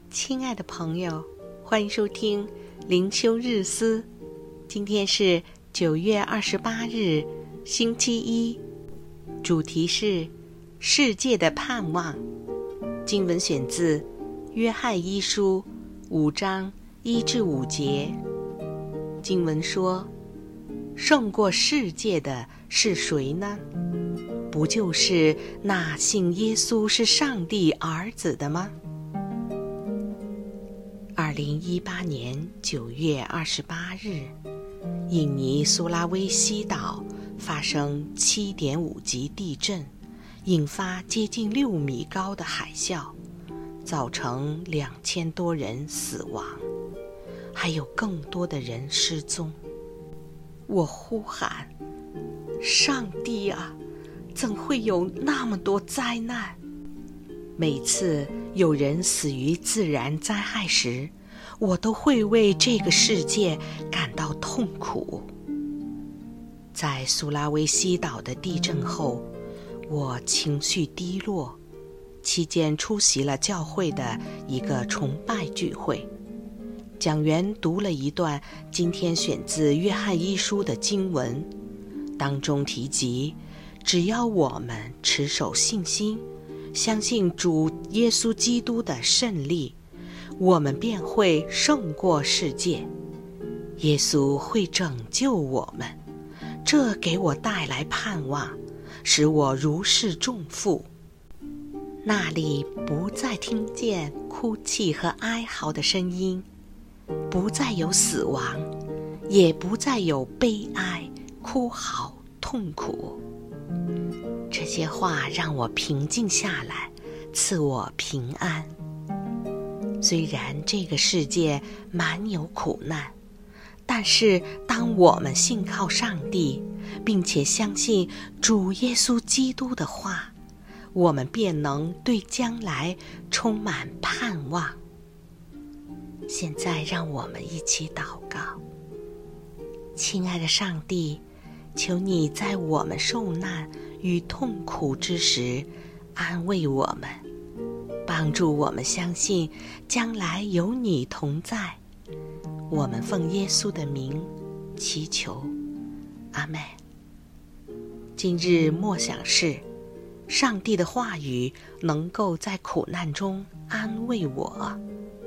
亲爱的朋友，欢迎收听灵修日思。今天是9月28日，星期一，主题是世界的盼望。经文选自约翰一书5章1至5节。经文说，胜过世界的是谁呢？不就是那信耶稣是上帝儿子的吗？2018年9月28日，印尼苏拉威西岛发生7.5级地震，引发接近6米高的海啸，造成2000多人死亡，还有更多的人失踪。我呼喊：上帝啊，怎会有那么多灾难？每次有人死于自然灾害时，我都会为这个世界感到痛苦。在苏拉威西岛的地震后，我情绪低落，期间出席了教会的一个崇拜聚会。讲员读了一段今天选自约翰一书的经文，当中提及，只要我们持守信心，相信主耶稣基督的胜利，我们便会胜过世界。耶稣会拯救我们，这给我带来盼望，使我如释重负。那里不再听见哭泣和哀嚎的声音，不再有死亡，也不再有悲哀、哭嚎、痛苦。这些话让我平静下来，赐我平安。虽然这个世界满有苦难，但是当我们信靠上帝，并且相信主耶稣基督的话，我们便能对将来充满盼望。现在让我们一起祷告。亲爱的上帝，求你在我们受难与痛苦之时安慰我们，帮助我们相信将来有你同在。我们奉耶稣的名祈求，阿们。今日默想是，上帝的话语能够在苦难中安慰我。